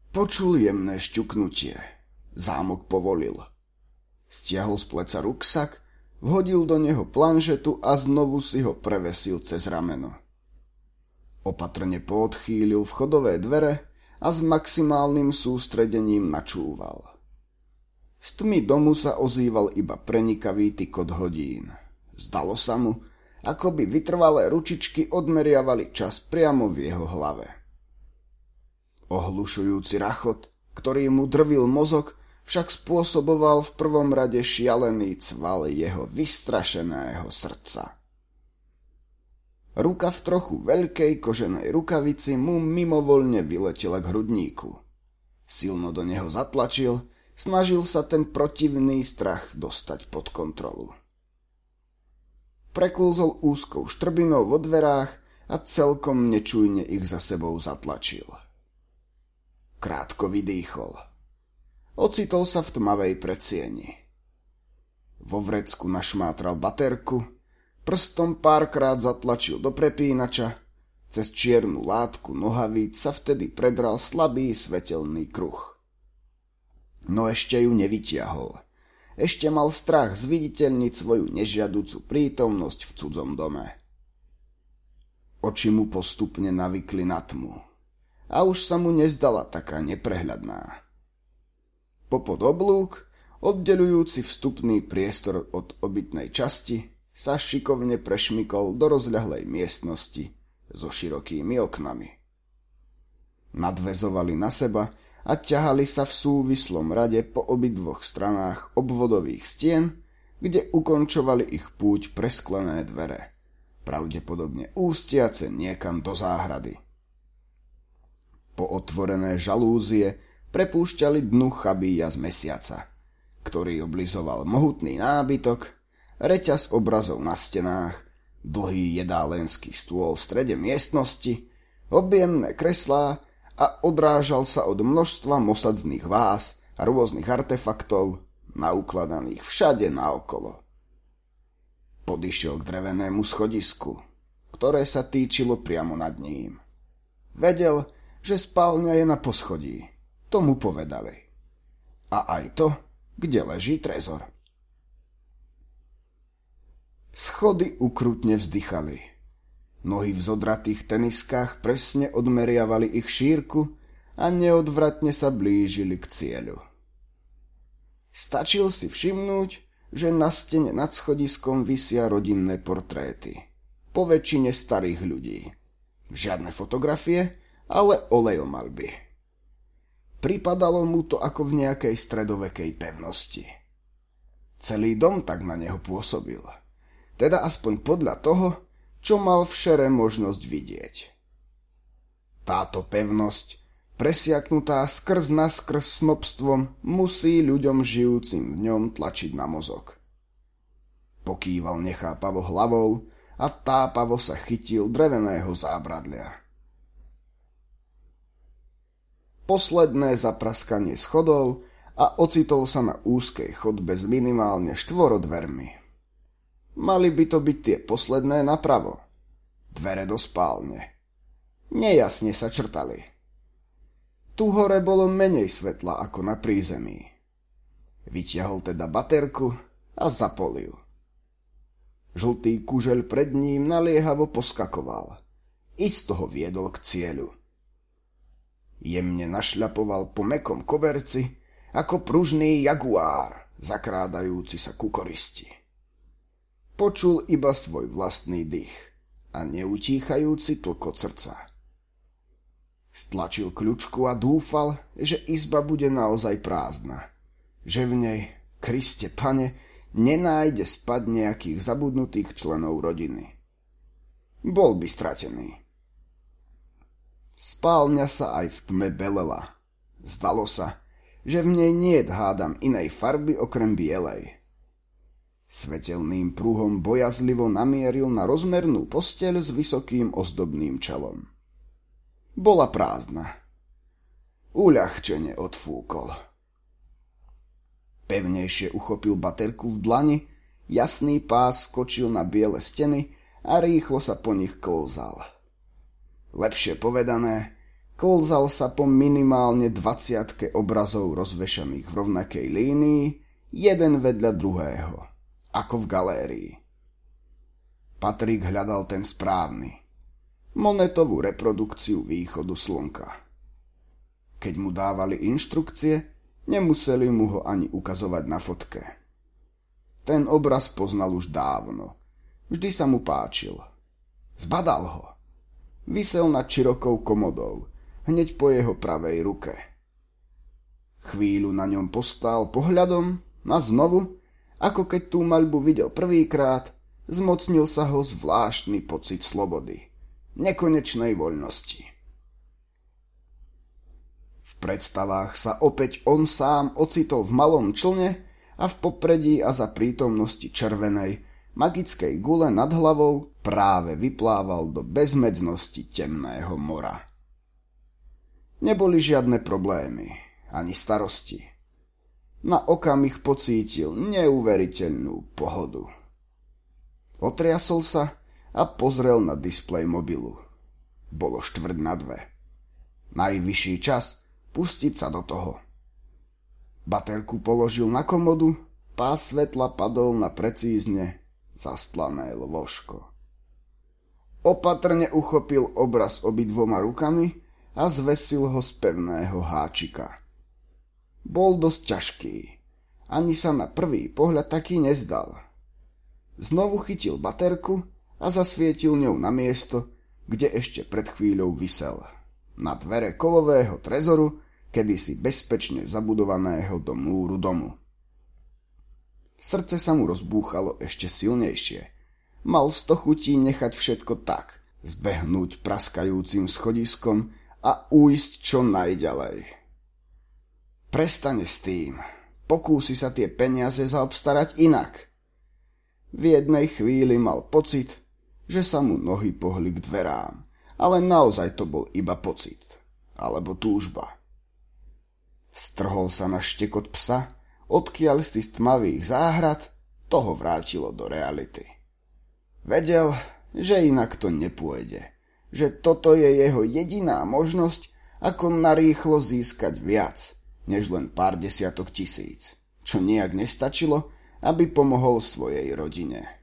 Počul jemné šťuknutie. Zámok povolil. Stiahol z pleca ruksak, vhodil do neho planžetu a znovu si ho prevesil cez rameno. Opatrne poodchýlil vchodové dvere a s maximálnym sústredením načúval. Z tmy domu sa ozýval iba prenikavý tykot hodín. Zdalo sa mu, ako by vytrvalé ručičky odmeriavali čas priamo v jeho hlave. Ohlušujúci rachot, ktorý mu drvil mozog, však spôsoboval v prvom rade šialený cval jeho vystrašeného srdca. Ruka v trochu veľkej koženej rukavici mu mimovoľne vyletela k hrudníku. Silno do neho zatlačil, snažil sa ten protivný strach dostať pod kontrolu. Preklúzol úzkou štrbinou vo dverách a celkom nečujne ich za sebou zatlačil. Krátko vydýchol. Ocitol sa v tmavej predsieni. Vo vrecku našmátral baterku, prstom párkrát zatlačil do prepínača, cez čiernu látku nohavíc sa vtedy predral slabý svetelný kruh. No ešte ju nevytiahol. Ešte mal strach zviditeľniť svoju nežiaducu prítomnosť v cudzom dome. Oči mu postupne navykli na tmu a už sa mu nezdala taká neprehľadná. Popod oblúk, oddeľujúci vstupný priestor od obytnej časti, sa šikovne prešmykol do rozľahlej miestnosti so širokými oknami. Nadväzovali na seba a ťahali sa v súvislom rade po obidvoch stranách obvodových stien, kde ukončovali ich púť presklené dvere, pravdepodobne ústiace niekam do záhrady. Pootvorené žalúzie prepúšťali dnu chabíja z mesiaca, ktorý oblizoval mohutný nábytok, reťaz obrazov na stenách, dlhý jedálenský stôl v strede miestnosti, objemné kreslá a odrážal sa od množstva mosadzných váz a rôznych artefaktov, naukladaných všade naokolo. Podišiel k drevenému schodisku, ktoré sa týčilo priamo nad ním. Vedel, že spálňa je na poschodí. To mu povedali. A aj to, kde leží trezor. Schody ukrutne vzdychali. Nohy v zodratých teniskách presne odmeriavali ich šírku a neodvratne sa blížili k cieľu. Stačil si všimnúť, že na stene nad schodiskom visia rodinné portréty. Po väčšine starých ľudí. Žiadne fotografie, ale olejomalby. Pripadalo mu to ako v nejakej stredovekej pevnosti. Celý dom tak na neho pôsobil. Teda aspoň podľa toho, čo mal v šere možnosť vidieť. Táto pevnosť, presiaknutá skrz naskrz snobstvom, musí ľuďom žijúcim v ňom tlačiť na mozog. Pokýval nechápavo hlavou a tápavo sa chytil dreveného zábradlia. Posledné zapraskanie schodov a ocitol sa na úzkej chodbe s minimálne 4 dvermi. Mali by to byť tie posledné napravo. Dvere do spálne. Nejasne sa črtali. Tu hore bolo menej svetla ako na prízemí. Vytiahol teda baterku a zapol ju. Žltý kužeľ pred ním naliehavo poskakoval. Isto ho viedol k cieľu. Jemne našľapoval po mäkkom koberci ako pružný jaguár, zakrádajúci sa ku koristi. Počul iba svoj vlastný dých a neutíchajúci tlkot srdca. Stlačil kľučku a dúfal, že izba bude naozaj prázdna, že v nej, Kriste Pane, nenájde spať nejakých zabudnutých členov rodiny. Bol by stratený. Spálňa sa aj v tme belela. Zdalo sa, že v nej niet hádam inej farby okrem bielej. Svetelným prúhom bojazlivo namieril na rozmernú posteľ s vysokým ozdobným čelom. Bola prázdna. Uľahčene odfúkol. Pevnejšie uchopil baterku v dlani, jasný pás skočil na biele steny a rýchlo sa po nich klzal. Lepšie povedané, Klzal sa po minimálne 20 obrazov rozvešaných v rovnakej línii, jeden vedľa druhého, ako v galérii. Patrik hľadal ten správny, monetovú reprodukciu východu slnka. Keď mu dávali inštrukcie, nemuseli mu ho ani ukazovať na fotke. Ten obraz poznal už dávno. Vždy sa mu páčil. Zbadal ho. Visel nad širokou komodou, hneď po jeho pravej ruke. Chvíľu na ňom postál pohľadom a znovu, ako keď tú maľbu videl prvýkrát, zmocnil sa ho zvláštny pocit slobody, nekonečnej voľnosti. V predstavách sa opäť on sám ocitol v malom člne a v popredí a za prítomnosti červenej, magickej gule nad hlavou práve vyplával do bezmedznosti temného mora. Neboli žiadne problémy, ani starosti. Na okamih pocítil neuveriteľnú pohodu. Otriasol sa a pozrel na displej mobilu. Bolo 1:45. Najvyšší čas pustiť sa do toho. Baterku položil na komodu, pás svetla padol na precízne zastlané lôžko. Opatrne uchopil obraz obidvoma rukami a zvesil ho z pevného háčika. Bol dosť ťažký. Ani sa na prvý pohľad taký nezdal. Znovu chytil baterku a zasvietil ňou na miesto, kde ešte pred chvíľou visel. Na dvere kovového trezoru, kedysi bezpečne zabudovaného do múru domu. Srdce sa mu rozbúchalo ešte silnejšie. Mal 100 chutí nechať všetko tak, zbehnúť praskajúcim schodiskom a újsť čo najďalej. Prestane s tým. Pokúsi sa tie peniaze zaobstarať inak. V jednej chvíli mal pocit, že sa mu nohy pohli k dverám, ale naozaj to bol iba pocit, alebo túžba. Strhol sa na štekot psa, odkiaľ si z tmavých záhrad toho vrátilo do reality. Vedel, že inak to nepôjde, že toto je jeho jediná možnosť, ako narýchlo získať viac, než len pár desiatok tisíc, čo nijak nestačilo, aby pomohol svojej rodine.